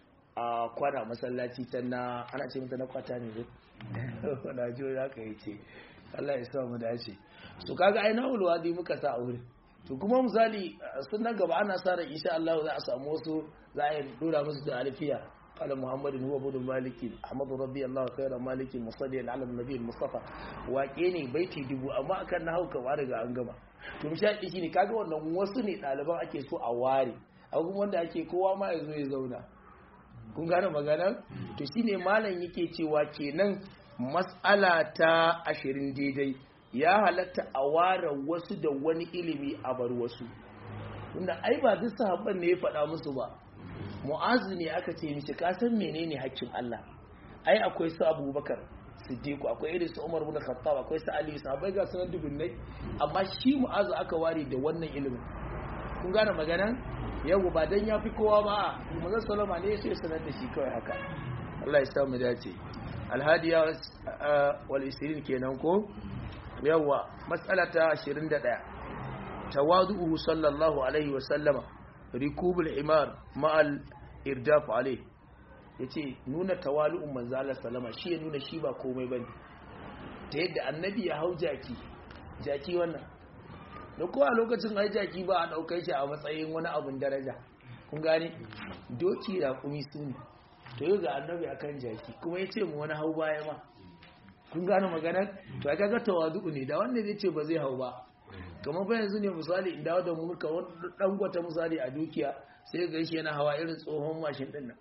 a kwana masallaci ta na ana ce mata na kwata ne zai na jo ya kai ce Allah ya sa mu dace so kaga ai nahwul wadi muka sa a wurin to kuma misali sun nan gaba ana sa ran insha Allah za a samu wasu za a dora musu da alfiya قال محمد هو ابن مالك احمد ربي الله خير مالك مصلي على النبي المصطفى waƙe ne baiti dubu amma akan na hauka ba daga an gama to misali shine kaga wannan wasu ne ɗaliban ake so a ware akwai wanda ake kowa ma yazo ya zauna kun gane magana to shine malam yake cewa kenan mas'ala ta 20 daidai ya halatta a ware wasu da wani ilimi a bar wasu tunda ai ba duk sahabban ne ya faɗa musu ba mu'azu ne aka ce mishi ka san menene haƙƙin Allah ai akwai su Abubakar Siddiq akwai irin su Umar ibn Khattab akwai su Ali sahabbai ga sunan dubunnai amma shi mu'azu aka ware da wannan ilimin kun gane magana yau ba dan yafi kowa ba manzon sallama ne sai sanar da shi kawai haka Allah ya sa mu dace alhadiya wal 20 kenan ko yawa mas'alata 21 tawadu'u sallallahu alaihi wa sallama rikubul imar ma'al irdaf alai yace nuna tawali'un manzo Allah sallama shi ya nuna shi ba komai bane ta yadda annabi ya hau jaki wannan da ko a lokacin ai jaki ba a daukar shi a matsayin wani abun daraja kun gane doki da kumi sune to yau ga annabi akan jaki kuma yace mu wani hau baya ma kun gane maganar to kaga tawadu ne da wanda zai ce ba zai hau ba kamar ba yanzu ne misali in dawo da mulka dan gwata misali a dukiya sai ga shi yana hawa irin tsohon mashin din nan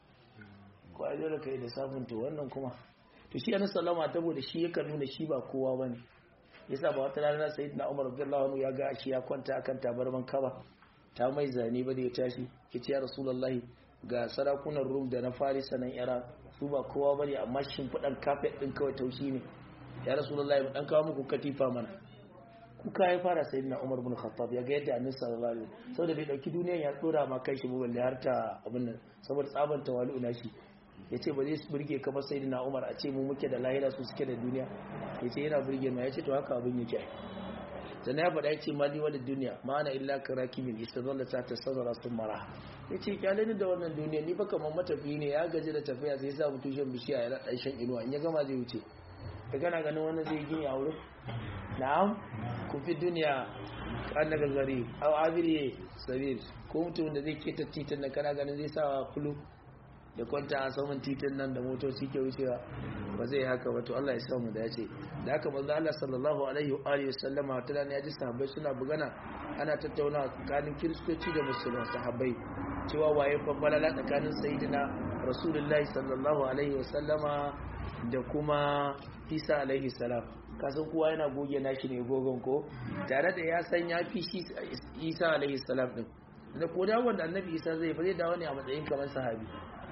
ko a dole kai da sabon to wannan kuma to shi annabi sallama saboda shi yake nuna shi ba kowa bane yasa ba wata rana sayyidina Umar radiyallahu anhu ya ga shi ya kwanta akan tabarman kaba ta mai zane ba da ya tashi yace ya rasulullahi ga sarakunan Rum da na Farisa nan Iran su ba kowa bane amma shimfidan kafet din kawai taushi ne ya rasulullahi mu dan kawo muku katifa mana kuka ya fara sayyidina Umar ibn Khattab ya ga yadda Annabi sallallahu alaihi wasallam saboda bai dauki duniyar ya dora ma kai shi balle har ta abin nan saboda tsaban tawali'u na shi yace ba zai burge kamar sayyidina Umar a ce mu muke da lahira su suke da duniya yace yana burge mu yace to haka abin yake sannan ya faɗa yace mali wal dunya ma ana illa karakibin istadalla ta tasadara sun mara yace kyale ni da wannan duniya ni fa kamar matafi ne ya gaji da tafiya sai ya sa mutushen bishiya ya dan shan inuwa in ya gama zai wuce ka gana ganin wannan zai gini a wurin na'am ku fi duniya kan daga gari aw abiri sabir ko mutum da zai keta titin da kana ganin zai sa kulu da kwanta a saman titin nan da motoci ke wucewa ba zai haka ba to Allah ya sa mu dace da haka manzo Allah sallallahu alaihi wa alihi wasallama wata rana ya ji sahabbai suna bugana ana tattauna tsakanin kiristoci da musulmai sahabbai cewa waye fa balala tsakanin sayyidina rasulullahi sallallahu alaihi wasallama da kuma Isa alaihi salam kasan kowa yana goge nashi ne gogon ko tare da ya san ya fi shi Isa alaihi salam din da ko da wanda annabi Isa zai fa zai dawo ne a matsayin kamar sahabi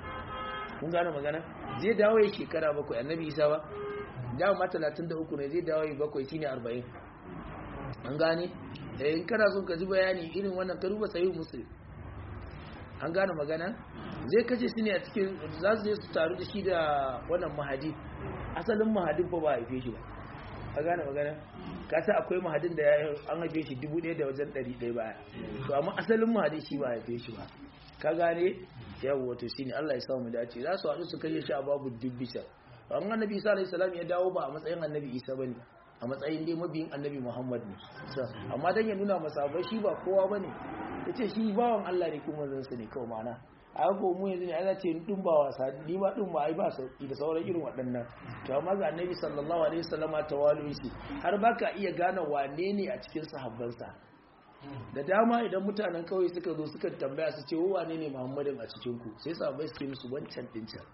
kun gane magana zai dawo ya shekara 7 annabi Isa ba dawo ma 33 ne zai dawo ya 7 shine 40 an gane in kana son ka ji bayani irin wannan ka duba sahih muslim an gane magana zai kace shi ne a cikin za su je su taru da shi da wannan mahadi asalin mahadin fa ba a haife shi ba a gane magana ka sa akwai mahadin da an haife shi 1000 da wajen 100 baya to amma asalin mahadin shi ba a haife shi ba ka gane yawo to shine Allah ya sa mu dace za su haɗu su kashe shi a babu dubbisa an annabi Isa alayhi salam ya dawo ba a matsayin annabi Isa bane a matsayin dai mabiyin annabi Muhammad ne amma dan ya nuna masabai shi ba kowa bane yace shi bawan Allah ne kuma zan sa ne kawai mana a ko mu yanzu ne ana ce din ba wasa ni ma din ba ai ba sauki da sauran irin waɗannan to amma ga annabi sallallahu alaihi wasallama tawalu shi har baka iya gane wane ne a cikin sahabbansa da dama idan mutanen kawai suka zo suka tambaya su ce wane ne Muhammadin a cikin ku sai sahabbai su ce musu wancan din can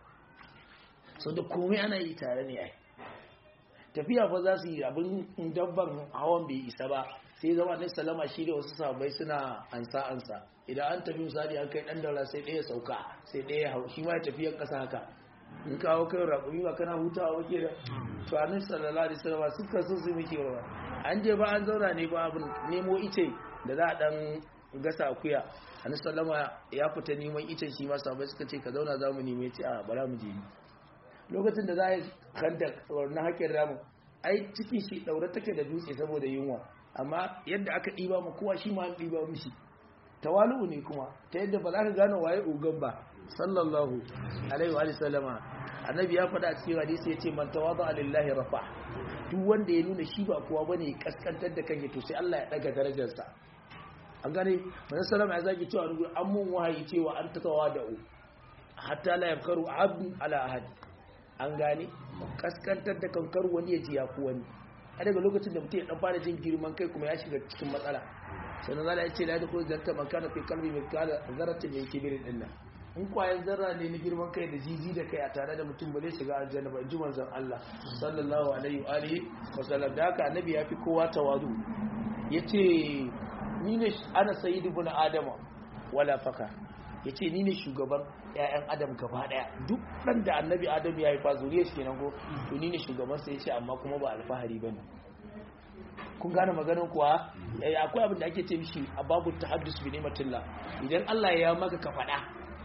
so da komai ana yi tare ne ai tafiya fa za su yi abin dabban hawan bai isa ba sai zama annabi sallama shi da wasu sahabbai suna ansa idan an tafi misali an kai dan daura sai ɗaya sauka sai ɗaya hau shi ma ya tafi yan ƙasa haka in kawo kai raƙumi ba kana hutawa ba kenan to annabi sallallahu alaihi wasallam suka so su miki rawa an je ba an zauna ne ba abin nemo ice da za a dan gasa akuya annabi sallama ya fita neman icen shi ma sahabbai suka ce ka zauna za mu neme ce a bara mu je ni lokacin da za a yi kanta na haƙin ramu ai cikin shi ɗaure take da dutse saboda yunwa amma yadda aka ɗiba mu kowa shi ma an ɗiba mishi tawalu ne kuma ta yadda ba za ka gane waye ugan ba sallallahu alaihi wa sallama annabi ya faɗa a cikin hadisi ya ce man tawada lillahi rafa duk wanda ya nuna shi ba kowa bane ya kaskantar da kansa to sai Allah ya daga darajarsa an gane manzon sallama ya zaki cewa an mun wahayi cewa an tatawadu hatta la yafkaru abdu ala ahad an gane kaskantar da kankar wani ya ji ya fi wani a daga lokacin da mutum ya dan fara jin girman kai kuma ya shiga cikin matsala sannan zala ya ce la yadkhulu jannata man kana fi qalbi mithqala dharratin min kibrin dinna in kwayan zarra ne na girman kai da jiji da kai a tare da mutum ba zai shiga aljanna ba in ji manzon Allah sallallahu alaihi wa alihi wa sallam da haka annabi ya fi kowa tawadu yace ni ne ana sayyidu ibn adama wala fakar yace ni ne shugaban ƴaƴan adam gaba daya duk dan da annabi adam ya yi fa zuriyar shi kenan ko to ni ne shugaban sa yace amma kuma ba alfahari bane kun gane maganar kuwa akwai abin da ake ce mishi babu tahaddus bi ni'matillah idan Allah ya maka ka fada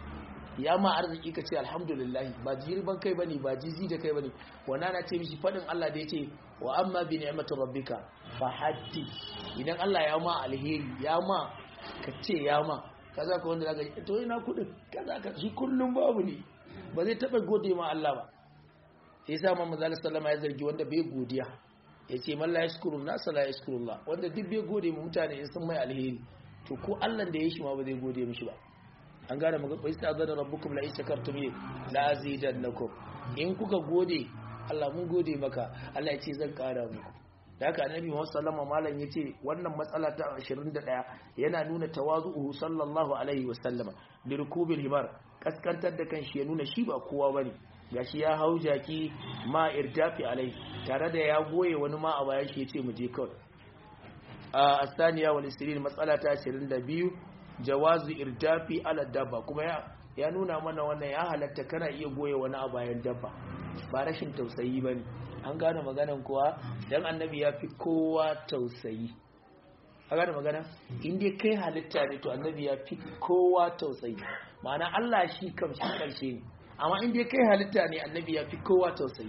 ya ma arziki ka ce alhamdulillah ba jirban kai bane ba jizi da kai bane wannan na ce mishi fadin Allah da yace wa amma bi ni'mati rabbika fa haddi idan Allah ya ma alheri ya ma ka ce ya ma kaza ko wanda zaka to ina kudin kaza ka shi kullum babu ne ba zai taba gode ma Allah ba sai sa Muhammad sallallahu alaihi ya zargi wanda bai godiya yace man la yashkuru nas la yashkurullah wanda duk bai gode mu mutane in sun mai alheri to ko Allah da ya shi ma ba zai gode mishi ba an gane maka fa istazana rabbukum la ishakartum la azidannakum in kuka gode Allah mun gode maka Allah ya ce zan kara muku da haka annabi Muhammad sallallahu malam yace wannan matsala ta 21 yana nuna tawazu'u sallallahu alaihi wasallama bi rukubil himar kaskantar da kanshi ya nuna shi ba kowa bane gashi ya hau jaki ma irdafi alai tare da ya goye wani ma a bayan shi yace mu je kawai asaniya wal isrin matsala ta 22 jawazu irdafi ala dabba kuma ya nuna mana wannan ya halatta kana iya goye wani a bayan dabba ba rashin tausayi bane an gane maganan kuwa dan annabi ya fi kowa tausayi an gane magana inda kai halitta ne to annabi ya fi kowa tausayi ma'ana Allah shi kam shi karshe ne amma inda kai halitta ne annabi ya fi kowa tausayi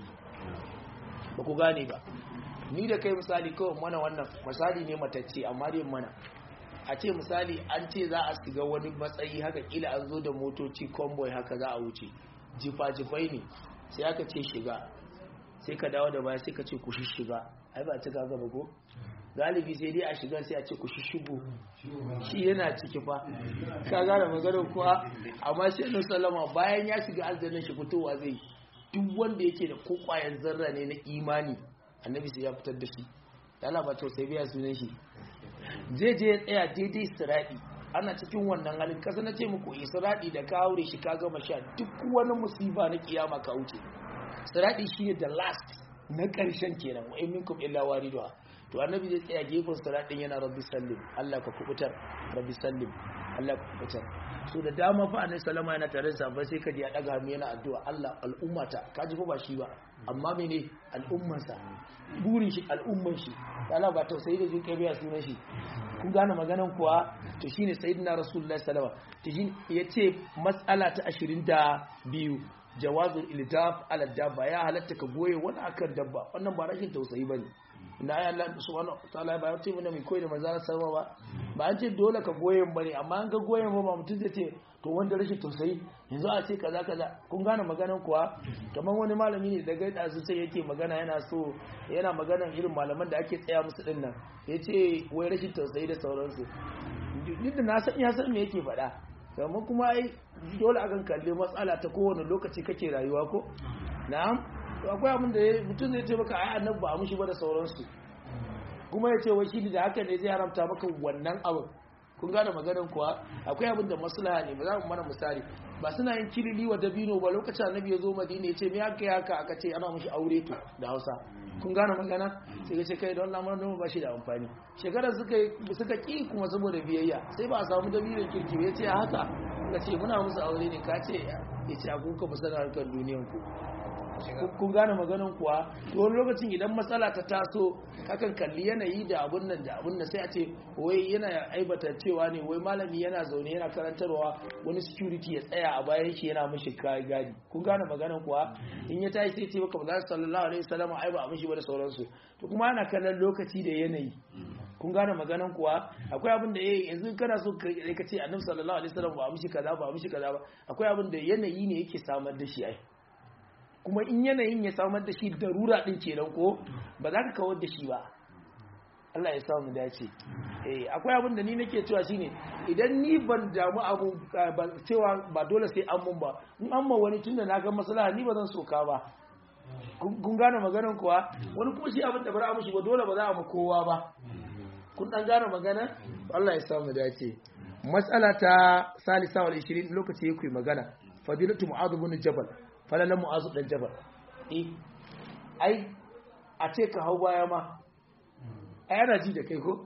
ba ku gane ba ni da kai misali kawai mana wannan misali ne matacce amma dai mana a ce misali an ce za a shiga wani matsayi haka kila an zo da motoci convoy haka za a wuce jifa-jifai ne sai aka ce shiga sai ka dawo da baya sai ka ce ku shiga ai ba ta gaba ba ko galibi sai dai a shiga sai a ce ku shigo shi yana ciki fa ka gane maganar kuwa amma shi annabi sallama bayan ya shiga aljanna shi fitowa zai duk wanda yake da kokwayen zarra ne na imani annabi sai ya fitar da shi Allah ba to sai biya sunan shi zai je ya tsaya daidai siradi ana cikin wannan halin kasa na ce muku siradi da ka haure shi ka gama sha duk wani musiba na kiyama ka wuce siradi shi ne the last na ƙarshen kenan wa in minkum illa waridha to annabi zai tsaya gefen siradin yana rabbi sallim Allah ka kubutar rabbi sallim Allah ka kubutar so da dama fa annabi sallama yana tare da sahabbai sai kaji ya daga hannu yana addu'a Allah al'ummata kaji fa ba shi ba amma mene al'ummansa burin shi al'umman shi Allah ba tausayi da jin kai biya sunan shi kun gane maganan kuwa to shine sayyidina rasulullahi sallallahu alaihi wasallam to shi yace mas'ala ta 22 jawazul iltaf ala dabba ya halatta ka goye wani akan dabba wannan ba rashin tausayi bane inda ayi Allah subhanahu wa ta'ala ba ya ce mana mai koyi da manzo sallallahu ba ba an ce dole ka goye bane amma an ga goye ba mutum zai ce to wanda rashin tausayi yanzu a ce kaza kaza kun gane maganan kuwa kamar wani malami ne daga da su sai yake magana yana maganan irin malaman da ake tsaya musu din nan yace wai rashin tausayi da sauransu duk da na san ya san me yake faɗa amma kuma ai dole akan kalle matsala ta kowane lokaci kake rayuwa ko na'am to akwai abin da mutum zai ce maka ai annabi ba a mushi ba da sauransu kuma ya ce wai shi da haka ne zai haramta maka wannan abin kun gane maganar kuwa akwai abin da maslaha ne ba za mu mana misali ba suna yin kirili wa dabino ba lokacin annabi ya zo madina ya ce me haka aka ce ana mushi aure to da Hausa kun gane magana sai ya ce kai don lamarin noma ba shi da amfani shekarar suka ki kuma saboda biyayya sai ba a samu dabino kirki ya ce haka ka ce muna musu aure ne ka ce ya ce a kuka ba sanar harkar duniyan ku kun gane maganin kuwa to wani lokacin idan matsala ta taso kakan kalli yanayi da abun nan sai a ce wai yana aibata cewa ne wai malami yana zaune yana karantarwa wani security ya tsaya a bayan shi yana mishi gadi kun gane maganin kuwa in ya tashi sai ce baka ba sallallahu alaihi wasallam ai ba a mishi ba da sauransu to kuma ana kallon lokaci da yanayi kun gane maganan kuwa akwai abin da yanzu kana so ka ce annabi sallallahu alaihi wasallam ba a mishi kaza ba akwai abin da yanayi ne yake samar da shi ai kuma in yanayin ya samar da shi darura din kenan ko ba za ka kawar da shi ba Allah ya samu dace akwai abin da ni nake cewa shine idan ni ban damu abu cewa ba dole sai an mun ba in an ma wani tunda na ga maslaha ni ba zan soka ba kun gane maganar kuwa wani kuma shi abin da ba za a mushi ba dole ba za a mu kowa ba kun dan gane magana Allah ya samu dace mas'ala ta salisa wal 20 lokaci yake magana fadilatu mu'adh ibn jabal falalan mu'azu dan jabal ai a ce ka hau baya ma ai ana ji da kai ko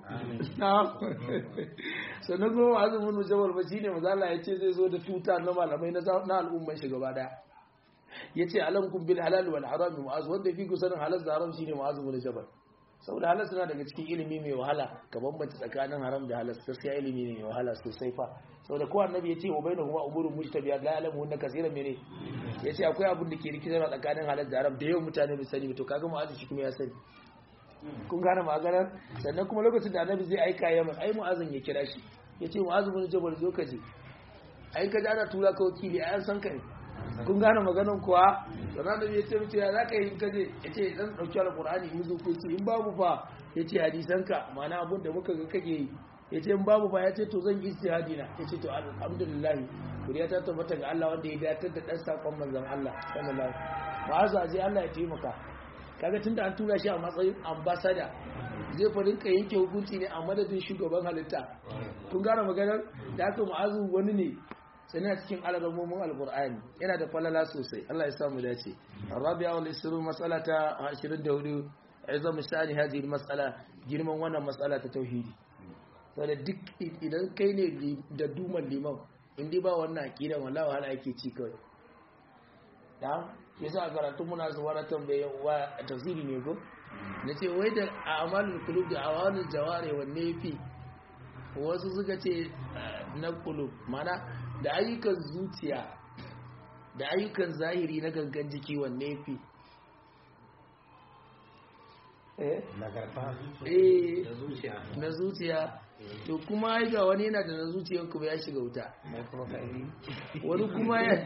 sannan kuma mu'azu bin jabal ba shine manzo Allah ya ce zai zo da tuta na malamai na al'umman shi gaba daya yace alamkum bil halal wal haram mu'azu wanda fi kusanin halal da haram shine mu'azu bin jabal saboda halal suna daga cikin ilimi mai wahala ka bambanta tsakanin haram da halal gaskiya ilimi ne mai wahala sosai fa saboda ko annabi yace wa bainahuma umurun mujtabiyat la ya'lamu hunna kaseeran mene yace akwai abin da ke rikitarwa tsakanin halal da haram da yawan mutane bai sani ba to kaga mu'azu shi kuma ya sani kun gane maganar sannan kuma lokacin da annabi zai aika yaman ai mu'azin ya kira shi yace mu'azu bin jabal zo ka je ai ka ana tura ka wakili ai an san ka ne kun gane maganar kuwa sannan da ya ce mace ya za ka yi kaje ya ce zan ɗauki alƙur'ani in zo ko in babu fa ya ce hadisanka ma'ana abin da muka ga kake yi ya ce in babu fa ya ce to zan yi istihadi na ya ce to alhamdulillah kuriya ta tabbata ga Allah wanda ya datar da ɗan saƙon manzon Allah sallallahu alaihi wasallam je Allah ya taimaka kaga tunda an tura shi a matsayin ambassador zai fa rinka yanke hukunci ne a madadin shugaban halitta kun gane maganar da aka mu'azu wani ne sannan cikin alamomin alkur'ani yana da falala sosai Allah ya samu dace arabiya wal isru mas'alata 24 azam shani hadhihi mas'ala girman wannan mas'ala ta tauhidi saboda duk idan kai ne da duman liman indai ba wannan aqida wallahi wahala yake ci kawai da yasa a karatu muna zuwa tambaye wa tafsiri ne ko nace wai da a'malul qulub da awalul jawari wanne yafi wasu suka ce na qulub mana da ayyukan zuciya da ayyukan zahiri na gangan jiki wanne fi na zuciya to kuma ai ga wani yana da na zuciyan kuma ya shiga wuta wani kuma ya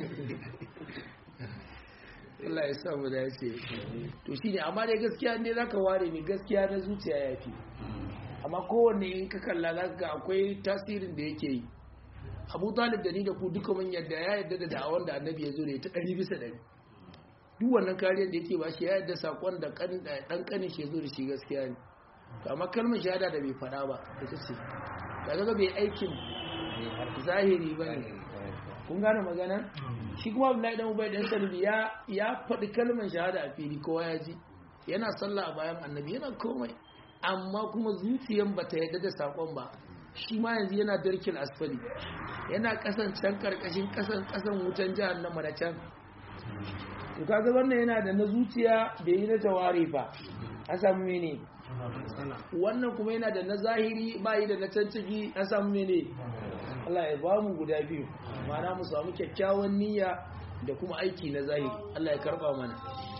Allah ya samu da ya ce to shine amma dai gaskiya ne zaka ware ne gaskiya na zuciya yafi amma kowanne in ka kalla zaka ga akwai tasirin da yake yi Abu Talib da ni da ku duka mun yadda ya yadda da da'awar da Annabi ya zo da ita 100% duk wannan kariyar da yake ba shi ya yadda sakon da dan kanin shi ya zo da shi gaskiya ne to amma kalmar shahada da bai fada ba ita ce kaga bai aikin zahiri bane kun gane magana shi kuma Abdullahi dan Ubay dan Salbi ya faɗi kalmar shahada a fili kowa ya ji yana sallah a bayan Annabi yana komai amma kuma zuciyan bata yadda da sakon ba shi ma yanzu yana darkin asfali yana kasancan karkashin kasan wutan jahannama da can to kaga wannan yana da na zuciya bai yi na jawari ba an samu mene wannan kuma yana da na zahiri ba yi da na can ciki an samu mene Allah ya ba mu guda biyu ma'ana mu samu kyakkyawan niyya da kuma aiki na zahiri Allah ya karba mana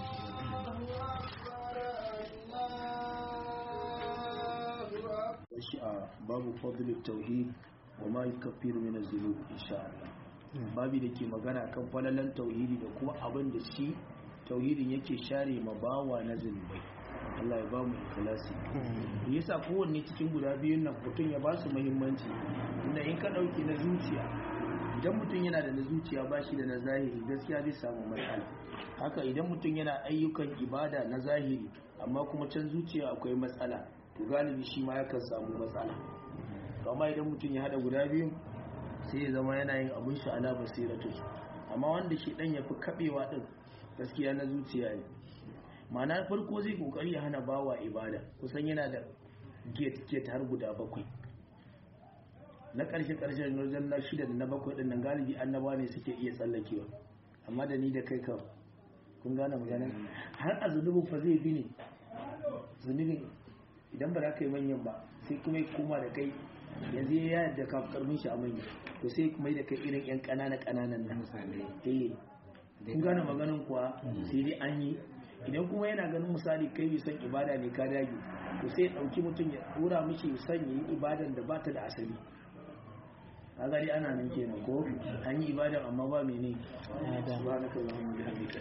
shi a babu fadlul tauhid wa ma yukaffiru min az-zunub insha Allah babu da ke magana kan falalan tauhidi da kuma abin da shi tauhidin yake share ma bawa na zunubai Allah ya ba mu ikhlasi yasa kowanne cikin guda biyun nan mutum ya ba su muhimmanci inda in ka dauki na zuciya idan mutum yana da na zuciya ba shi da na zahiri gaskiya zai samu matsala haka idan mutum yana ayyukan ibada na zahiri amma kuma can zuciya akwai matsala to galibi shi ma yakan samu matsala amma idan mutum ya hada guda biyu sai ya zama yana yin abin shi ala basiratu amma wanda shi dan yafi kabewa din gaskiya na zuciya ne ma'ana farko zai kokari ya hana bawa ibada kusan yana da gate har guda 7 na karshe wajen na 6 da na 7 din nan galibi annaba ne suke iya tsallakewa amma da ni da kai kan kun gane magana har a zunubin fa zai bi ne zunubin idan ba za ka yi manyan ba sai kuma ya koma da kai yanzu ya yadda ka karbin shi a manya to sai kuma yi da kai irin yan ƙananan nan kun gane maganin kuwa sai dai an yi idan kuma yana ganin misali kai bai son ibada ne ka dage to sai ɗauki mutum ya ɗora mishi son yi ibadan da ba ta da asali a gari ana nan kenan ko an yi ibadan amma ba mene subhanaka allahumma wa bihamdika